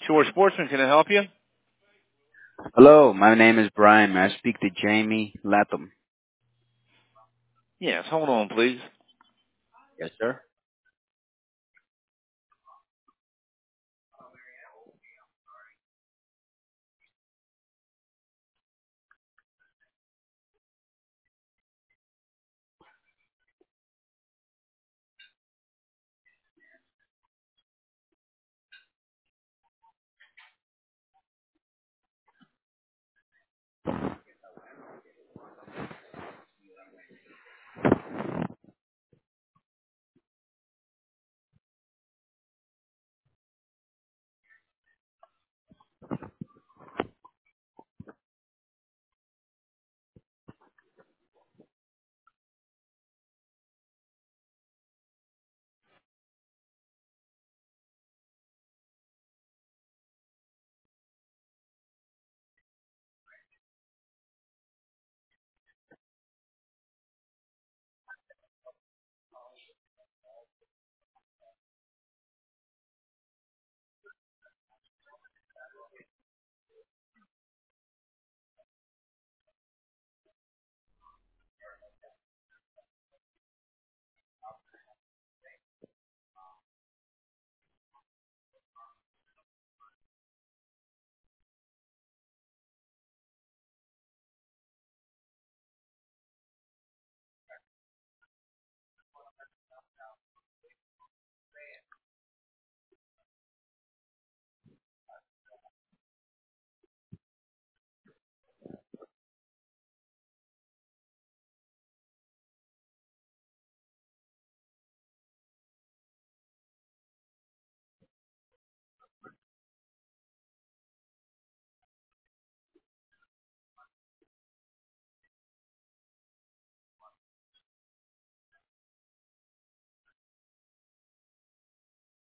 Shore Sportsman, can I help you? Hello, my name is Brian. May I speak to Jamie Latham? Yes, hold on, please. Yes, sir.